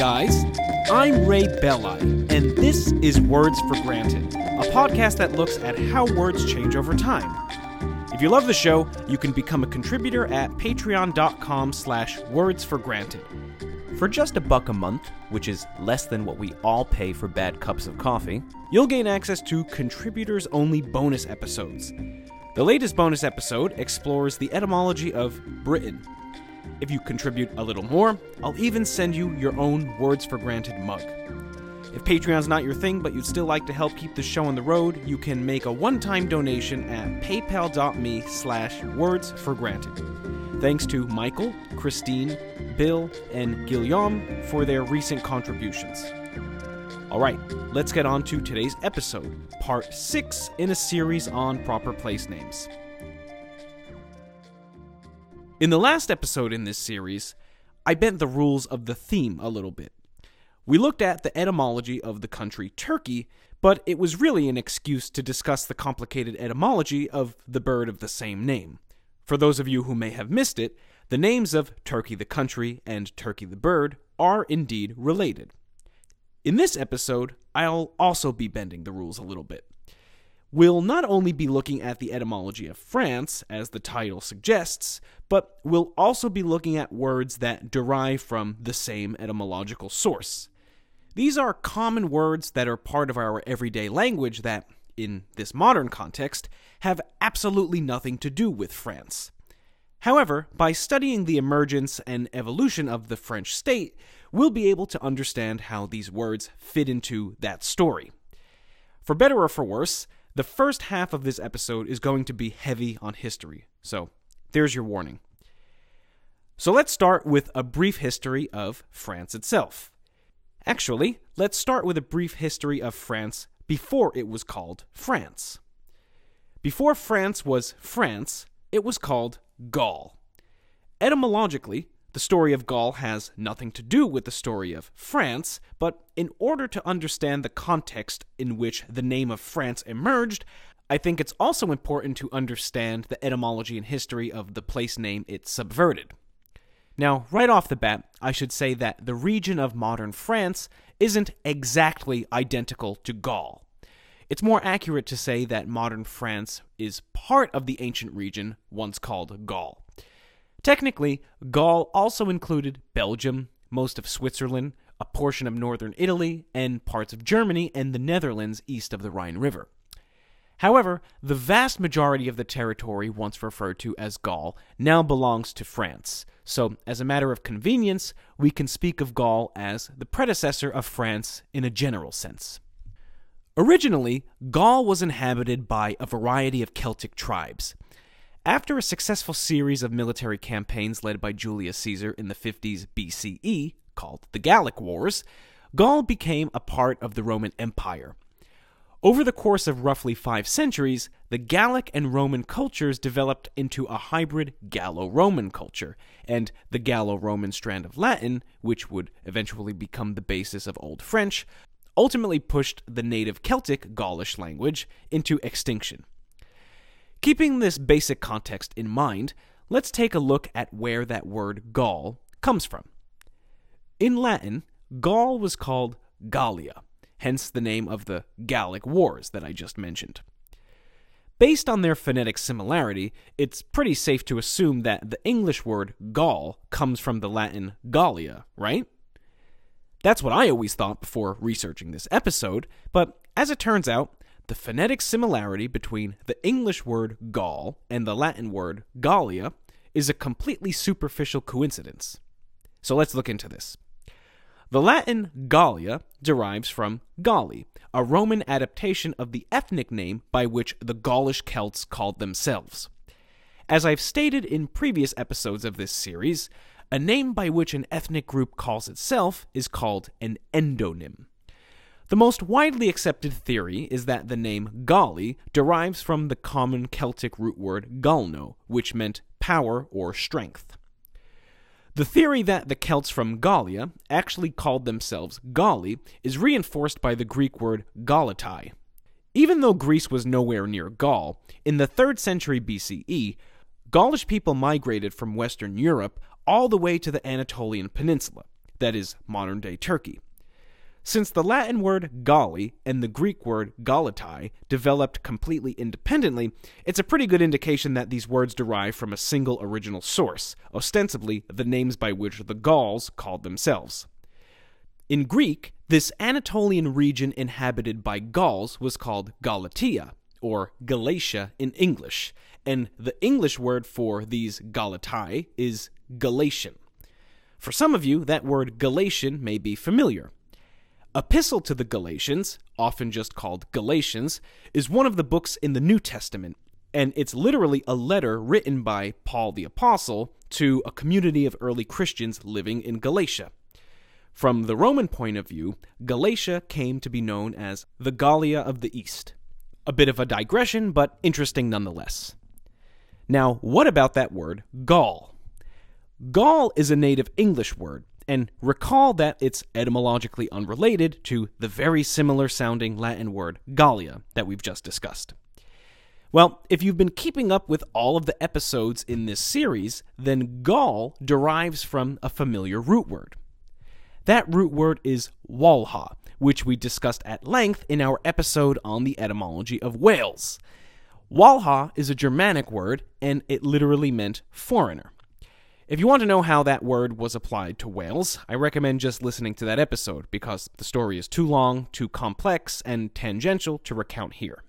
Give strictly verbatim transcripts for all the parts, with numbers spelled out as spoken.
guys. I'm Ray Belli, and this is Words for Granted, a podcast that looks at how words change over time. If you love the show, you can become a contributor at patreon.com slash words for granted. For just a buck a month, which is less than what we all pay for bad cups of coffee, you'll gain access to contributors-only bonus episodes. The latest bonus episode explores the etymology of Britain. If you contribute a little more, I'll even send you your own Words for Granted mug. If Patreon's not your thing, but you'd still like to help keep the show on the road, you can make a one-time donation at paypal.me slash words for granted. Thanks to Michael, Christine, Bill, and Guillaume for their recent contributions. Alright, let's get on to today's episode, part six in a series on proper place names. In the last episode in this series, I bent the rules of the theme a little bit. We looked at the etymology of the country Turkey, but it was really an excuse to discuss the complicated etymology of the bird of the same name. For those of you who may have missed it, the names of Turkey the country and Turkey the bird are indeed related. In this episode, I'll also be bending the rules a little bit. We'll not only be looking at the etymology of France, as the title suggests, but we'll also be looking at words that derive from the same etymological source. These are common words that are part of our everyday language that, in this modern context, have absolutely nothing to do with France. However, by studying the emergence and evolution of the French state, we'll be able to understand how these words fit into that story. For better or for worse, the first half of this episode is going to be heavy on history, so there's your warning. So let's start with a brief history of France itself. Actually, let's start with a brief history of France before it was called France. Before France was France, it was called Gaul. Etymologically, the story of Gaul has nothing to do with the story of France, but in order to understand the context in which the name of France emerged, I think it's also important to understand the etymology and history of the place name it subverted. Now, right off the bat, I should say that the region of modern France isn't exactly identical to Gaul. It's more accurate to say that modern France is part of the ancient region once called Gaul. Technically, Gaul also included Belgium, most of Switzerland, a portion of northern Italy, and parts of Germany and the Netherlands east of the Rhine River. However, the vast majority of the territory once referred to as Gaul now belongs to France, so as a matter of convenience, we can speak of Gaul as the predecessor of France in a general sense. Originally, Gaul was inhabited by a variety of Celtic tribes. After a successful series of military campaigns led by Julius Caesar in the fifties B C E, called the Gallic Wars, Gaul became a part of the Roman Empire. Over the course of roughly five centuries, the Gallic and Roman cultures developed into a hybrid Gallo-Roman culture, and the Gallo-Roman strand of Latin, which would eventually become the basis of Old French, ultimately pushed the native Celtic Gaulish language into extinction. Keeping this basic context in mind, let's take a look at where that word Gaul comes from. In Latin, Gaul was called Gallia, hence the name of the Gallic Wars that I just mentioned. Based on their phonetic similarity, it's pretty safe to assume that the English word Gaul comes from the Latin Gallia, right? That's what I always thought before researching this episode, but as it turns out, the phonetic similarity between the English word Gaul and the Latin word Gallia is a completely superficial coincidence. So let's look into this. The Latin Gallia derives from Galli, a Roman adaptation of the ethnic name by which the Gaulish Celts called themselves. As I've stated in previous episodes of this series, a name by which an ethnic group calls itself is called an endonym. The most widely accepted theory is that the name Galli derives from the common Celtic root word galno, which meant power or strength. The theory that the Celts from Gallia actually called themselves Galli is reinforced by the Greek word Galatai. Even though Greece was nowhere near Gaul, in the third century B C E, Gaulish people migrated from Western Europe all the way to the Anatolian Peninsula, that is, modern-day Turkey. Since the Latin word Galli and the Greek word Galatai developed completely independently, it's a pretty good indication that these words derive from a single original source, ostensibly the names by which the Gauls called themselves. In Greek, this Anatolian region inhabited by Gauls was called Galatia, or Galatia in English, and the English word for these Galatai is Galatian. For some of you, that word Galatian may be familiar. Epistle to the Galatians, often just called Galatians, is one of the books in the New Testament, and it's literally a letter written by Paul the Apostle to a community of early Christians living in Galatia. From the Roman point of view, Galatia came to be known as the Gallia of the East. A bit of a digression, but interesting nonetheless. Now, what about that word Gaul? Gaul is a native English word, and recall that it's etymologically unrelated to the very similar sounding Latin word Gallia that we've just discussed. Well, if you've been keeping up with all of the episodes in this series, then Gaul derives from a familiar root word. That root word is Walha, which we discussed at length in our episode on the etymology of Wales. Walha is a Germanic word, and it literally meant foreigner. If you want to know how that word was applied to Wales, I recommend just listening to that episode, because the story is too long, too complex, and tangential to recount here.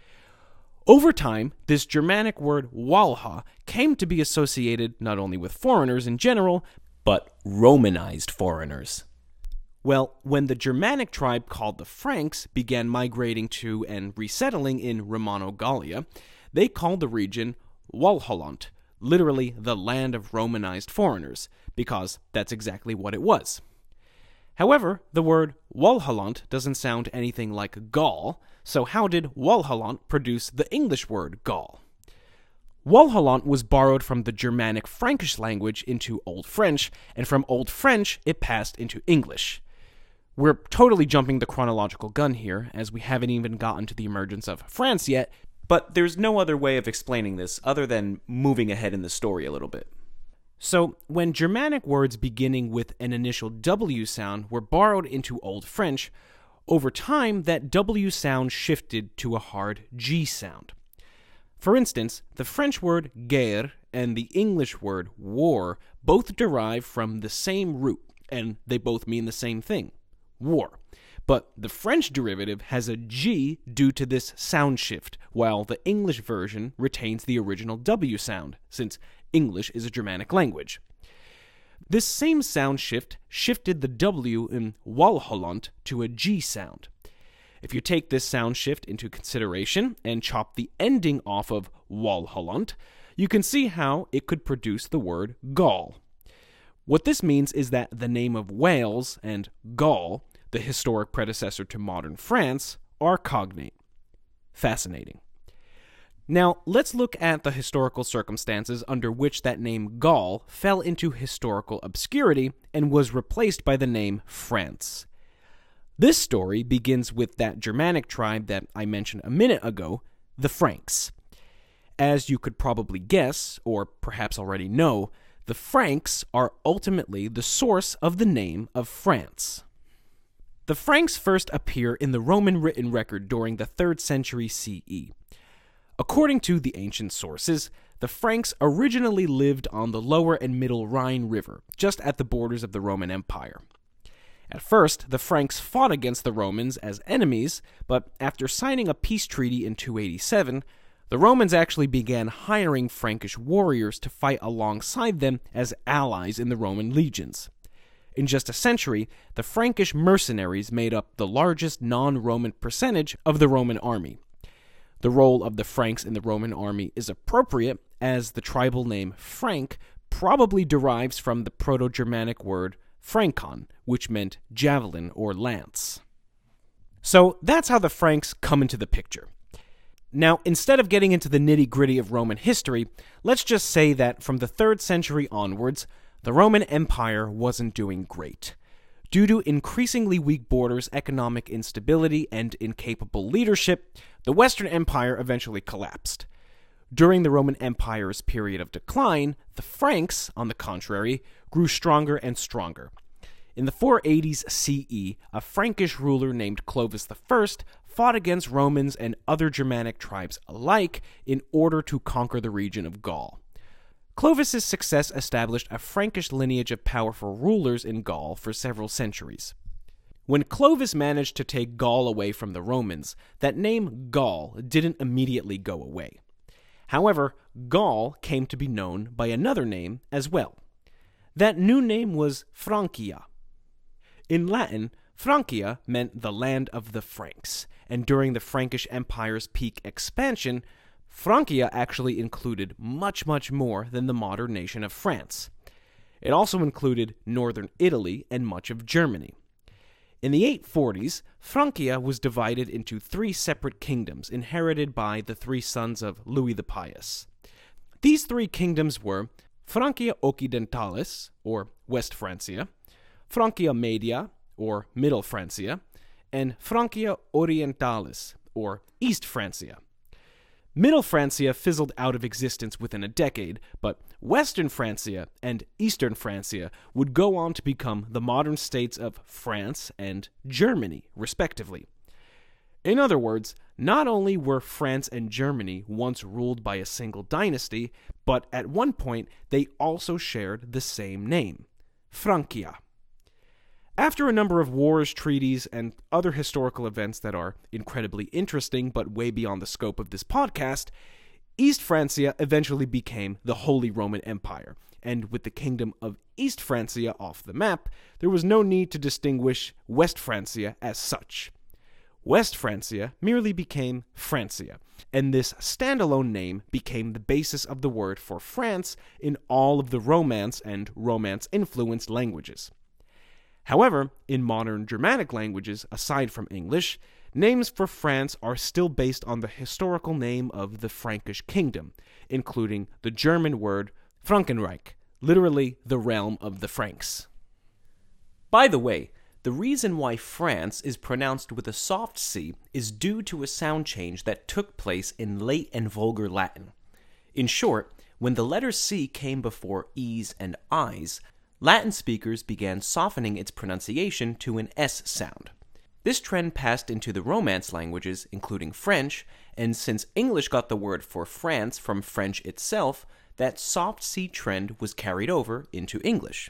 Over time, this Germanic word Walha came to be associated not only with foreigners in general, but Romanized foreigners. Well, when the Germanic tribe called the Franks began migrating to and resettling in Romano-Gallia, they called the region Walhaland, literally the land of Romanized foreigners, because that's exactly what it was. However, the word Walhaland doesn't sound anything like Gaul, so how did Walhaland produce the English word Gaul? Walhaland was borrowed from the Germanic Frankish language into Old French, and from Old French it passed into English. We're totally jumping the chronological gun here, as we haven't even gotten to the emergence of France yet, but there's no other way of explaining this other than moving ahead in the story a little bit. So, when Germanic words beginning with an initial W sound were borrowed into Old French, over time that W sound shifted to a hard G sound. For instance, the French word guerre and the English word war both derive from the same root, and they both mean the same thing, war. But the French derivative has a G due to this sound shift, while the English version retains the original W sound, since English is a Germanic language. This same sound shift shifted the W in Walhaland to a G sound. If you take this sound shift into consideration and chop the ending off of Walhaland, you can see how it could produce the word Gaul. What this means is that the name of Wales and Gaul, the historic predecessor to modern France, are cognate. Fascinating. Now, let's look at the historical circumstances under which that name Gaul fell into historical obscurity and was replaced by the name France. This story begins with that Germanic tribe that I mentioned a minute ago, the Franks. As you could probably guess, or perhaps already know, the Franks are ultimately the source of the name of France. The Franks first appear in the Roman written record during the third century C E. According to the ancient sources, the Franks originally lived on the lower and middle Rhine River, just at the borders of the Roman Empire. At first, the Franks fought against the Romans as enemies, but after signing a peace treaty in two eighty-seven, the Romans actually began hiring Frankish warriors to fight alongside them as allies in the Roman legions. In just a century, the Frankish mercenaries made up the largest non-Roman percentage of the Roman army. The role of the Franks in the Roman army is appropriate, as the tribal name Frank probably derives from the Proto-Germanic word frankon, which meant javelin or lance. So that's how the Franks come into the picture. Now, instead of getting into the nitty-gritty of Roman history, let's just say that from the third century onwards, the Roman Empire wasn't doing great. Due to increasingly weak borders, economic instability, and incapable leadership, the Western Empire eventually collapsed. During the Roman Empire's period of decline, the Franks, on the contrary, grew stronger and stronger. In the four eighties C E, a Frankish ruler named Clovis the First fought against Romans and other Germanic tribes alike in order to conquer the region of Gaul. Clovis's success established a Frankish lineage of powerful rulers in Gaul for several centuries. When Clovis managed to take Gaul away from the Romans, that name Gaul didn't immediately go away. However, Gaul came to be known by another name as well. That new name was Francia. In Latin, Francia meant the land of the Franks, and during the Frankish Empire's peak expansion, Francia actually included much, much more than the modern nation of France. It also included northern Italy and much of Germany. In the eight forties, Francia was divided into three separate kingdoms inherited by the three sons of Louis the Pious. These three kingdoms were Francia Occidentalis, or West Francia, Francia Media, or Middle Francia, and Francia Orientalis, or East Francia. Middle Francia fizzled out of existence within a decade, but Western Francia and Eastern Francia would go on to become the modern states of France and Germany, respectively. In other words, not only were France and Germany once ruled by a single dynasty, but at one point they also shared the same name, Francia. After a number of wars, treaties, and other historical events that are incredibly interesting but way beyond the scope of this podcast, East Francia eventually became the Holy Roman Empire, and with the kingdom of East Francia off the map, there was no need to distinguish West Francia as such. West Francia merely became Francia, and this standalone name became the basis of the word for France in all of the Romance and Romance-influenced languages. However, in modern Germanic languages, aside from English, names for France are still based on the historical name of the Frankish kingdom, including the German word Frankenreich, literally the realm of the Franks. By the way, the reason why France is pronounced with a soft C is due to a sound change that took place in late and vulgar Latin. In short, when the letter C came before E's and I's, Latin speakers began softening its pronunciation to an S sound. This trend passed into the Romance languages, including French, and since English got the word for France from French itself, that soft C trend was carried over into English.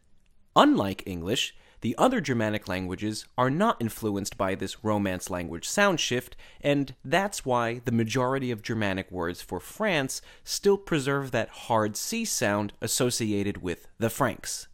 Unlike English, the other Germanic languages are not influenced by this Romance language sound shift, and that's why the majority of Germanic words for France still preserve that hard C sound associated with the Franks.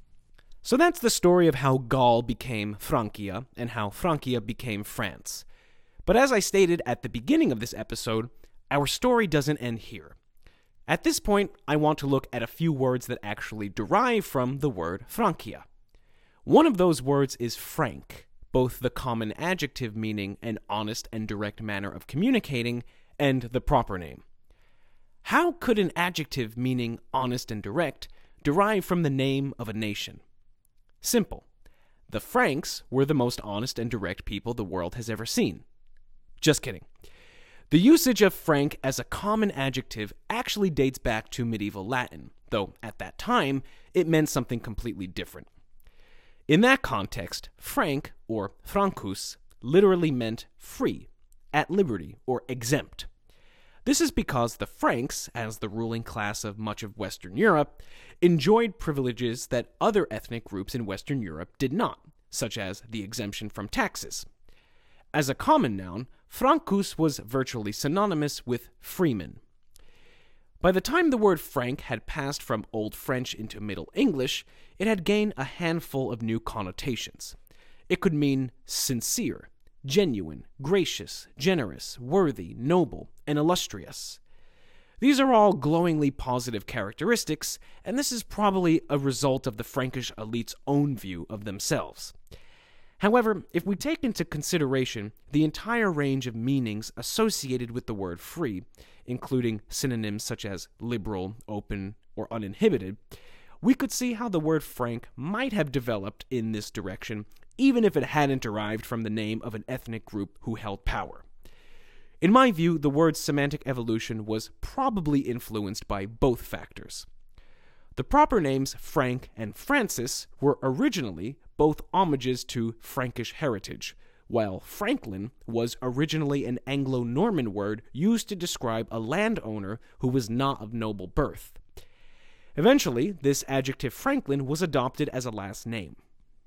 So that's the story of how Gaul became Francia and how Francia became France. But as I stated at the beginning of this episode, our story doesn't end here. At this point, I want to look at a few words that actually derive from the word Francia. One of those words is frank, both the common adjective meaning an honest and direct manner of communicating, and the proper name. How could an adjective meaning honest and direct derive from the name of a nation? Simple. The Franks were the most honest and direct people the world has ever seen. Just kidding. The usage of frank as a common adjective actually dates back to medieval Latin, though at that time it meant something completely different. In that context, frank, or francus, literally meant free, at liberty, or exempt. This is because the Franks, as the ruling class of much of Western Europe, enjoyed privileges that other ethnic groups in Western Europe did not, such as the exemption from taxes. As a common noun, francus was virtually synonymous with freeman. By the time the word frank had passed from Old French into Middle English, it had gained a handful of new connotations. It could mean sincere, genuine, gracious, generous, worthy, noble, and illustrious. These are all glowingly positive characteristics, and this is probably a result of the Frankish elite's own view of themselves. However, if we take into consideration the entire range of meanings associated with the word free, including synonyms such as liberal, open, or uninhibited, we could see how the word frank might have developed in this direction, even if it hadn't derived from the name of an ethnic group who held power. In my view, the word's semantic evolution was probably influenced by both factors. The proper names Frank and Francis were originally both homages to Frankish heritage, while Franklin was originally an Anglo-Norman word used to describe a landowner who was not of noble birth. Eventually, this adjective Franklin was adopted as a last name.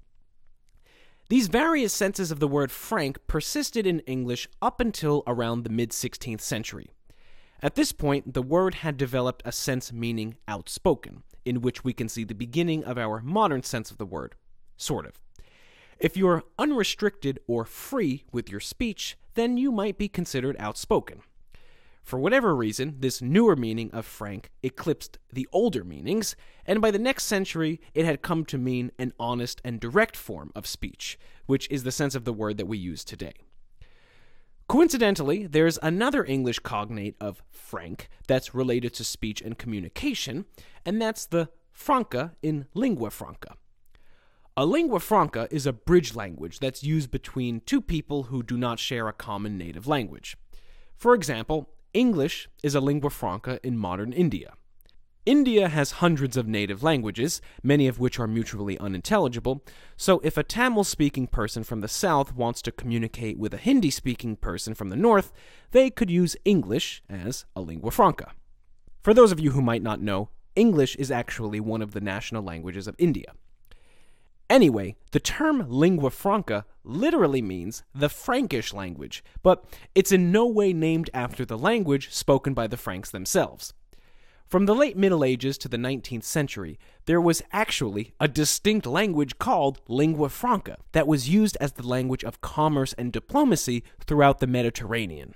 These various senses of the word Frank persisted in English up until around the mid-sixteenth century. At this point, the word had developed a sense meaning outspoken, in which we can see the beginning of our modern sense of the word, sort of. If you're unrestricted or free with your speech, then you might be considered outspoken. For whatever reason, this newer meaning of frank eclipsed the older meanings, and by the next century, it had come to mean an honest and direct form of speech, which is the sense of the word that we use today. Coincidentally, there's another English cognate of frank that's related to speech and communication, and that's the franca in lingua franca. A lingua franca is a bridge language that's used between two people who do not share a common native language. For example, English is a lingua franca in modern India. India has hundreds of native languages, many of which are mutually unintelligible, so if a Tamil-speaking person from the south wants to communicate with a Hindi-speaking person from the north, they could use English as a lingua franca. For those of you who might not know, English is actually one of the national languages of India. Anyway, the term lingua franca literally means the Frankish language, but it's in no way named after the language spoken by the Franks themselves. From the late Middle Ages to the nineteenth century, there was actually a distinct language called lingua franca that was used as the language of commerce and diplomacy throughout the Mediterranean.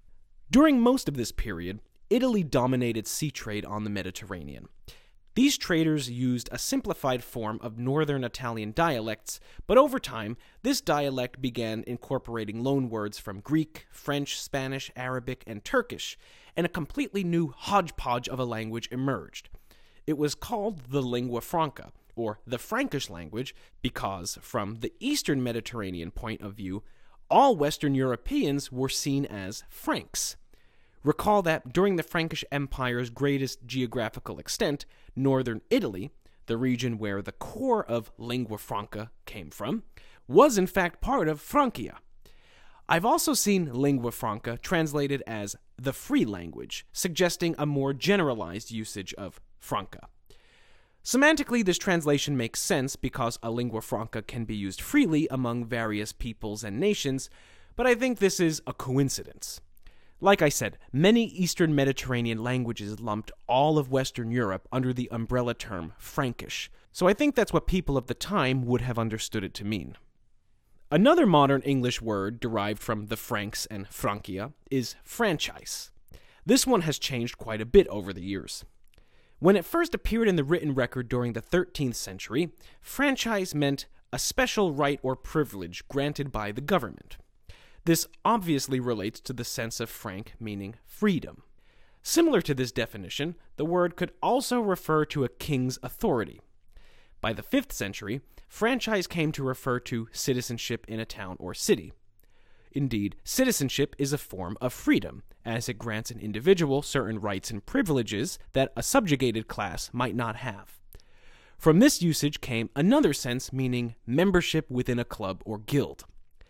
During most of this period, Italy dominated sea trade on the Mediterranean. These traders used a simplified form of northern Italian dialects, but over time, this dialect began incorporating loanwords from Greek, French, Spanish, Arabic, and Turkish, and a completely new hodgepodge of a language emerged. It was called the lingua franca, or the Frankish language, because, from the eastern Mediterranean point of view, all Western Europeans were seen as Franks. Recall that during the Frankish Empire's greatest geographical extent, northern Italy, the region where the core of lingua franca came from, was in fact part of Francia. I've also seen lingua franca translated as the free language, suggesting a more generalized usage of franca. Semantically, this translation makes sense because a lingua franca can be used freely among various peoples and nations, but I think this is a coincidence. Like I said, many Eastern Mediterranean languages lumped all of Western Europe under the umbrella term Frankish, so I think that's what people of the time would have understood it to mean. Another modern English word derived from the Franks and Francia is franchise. This one has changed quite a bit over the years. When it first appeared in the written record during the thirteenth century, franchise meant a special right or privilege granted by the government. This obviously relates to the sense of frank meaning freedom. Similar to this definition, the word could also refer to a king's authority. By the fifth century, franchise came to refer to citizenship in a town or city. Indeed, citizenship is a form of freedom, as it grants an individual certain rights and privileges that a subjugated class might not have. From this usage came another sense meaning membership within a club or guild.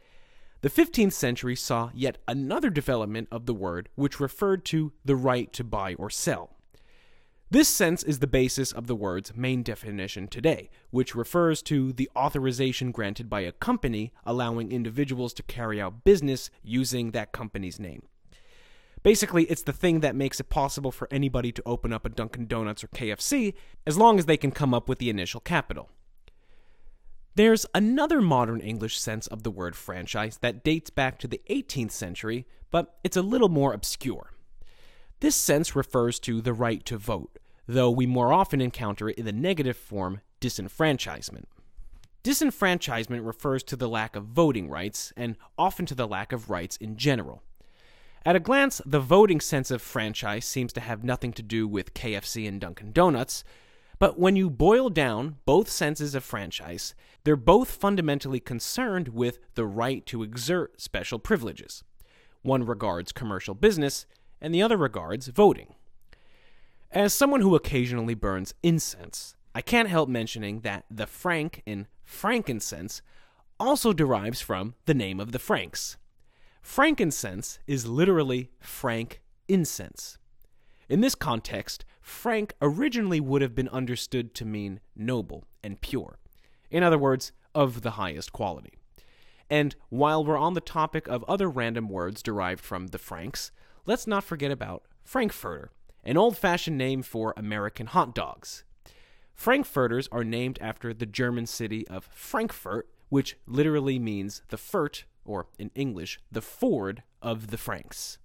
The fifteenth century saw yet another development of the word which referred to the right to buy or sell. This sense is the basis of the word's main definition today, which refers to the authorization granted by a company allowing individuals to carry out business using that company's name. Basically, it's the thing that makes it possible for anybody to open up a Dunkin' Donuts or K F C as long as they can come up with the initial capital. There's another modern English sense of the word franchise that dates back to the eighteenth century, but it's a little more obscure. This sense refers to the right to vote, though we more often encounter it in the negative form disenfranchisement. Disenfranchisement refers to the lack of voting rights, and often to the lack of rights in general. At a glance, the voting sense of franchise seems to have nothing to do with K F C and Dunkin' Donuts, but when you boil down both senses of franchise, they're both fundamentally concerned with the right to exert special privileges. One regards commercial business, and the other regards voting. As someone who occasionally burns incense, I can't help mentioning that the franc in frankincense also derives from the name of the Franks. Frankincense is literally frank incense. In this context, frank originally would have been understood to mean noble and pure. In other words, of the highest quality. And while we're on the topic of other random words derived from the Franks, let's not forget about Frankfurter, an old-fashioned name for American hot dogs. Frankfurters are named after the German city of Frankfurt, which literally means the furt, or in English, the ford of the Franks.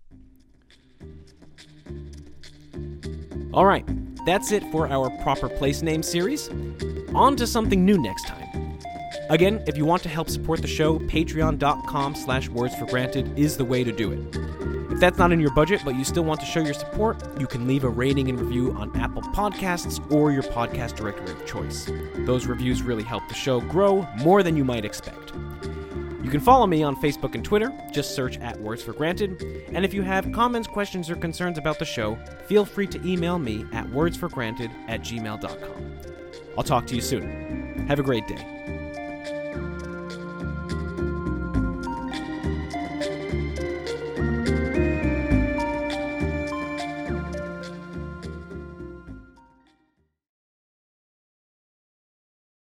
Alright, that's it for our proper place name series. On to something new next time. Again, if you want to help support the show, patreon.com slash words for granted is the way to do it. If that's not in your budget, but you still want to show your support, you can leave a rating and review on Apple Podcasts or your podcast directory of choice. Those reviews really help the show grow more than you might expect. You can follow me on Facebook and Twitter, just search at Words for Granted, and if you have comments, questions, or concerns about the show, feel free to email me at wordsforgranted at gmail dot com. I'll talk to you soon. Have a great day.